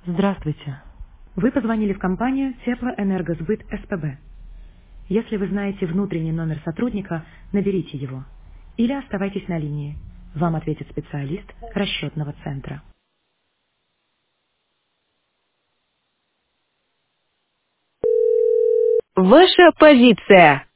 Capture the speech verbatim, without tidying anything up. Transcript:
Здравствуйте. Вы позвонили в компанию Теплоэнергосбыт СПБ. Если вы знаете внутренний номер сотрудника, наберите его. Или оставайтесь на линии. Вам ответит специалист расчетного центра. Ваша позиция.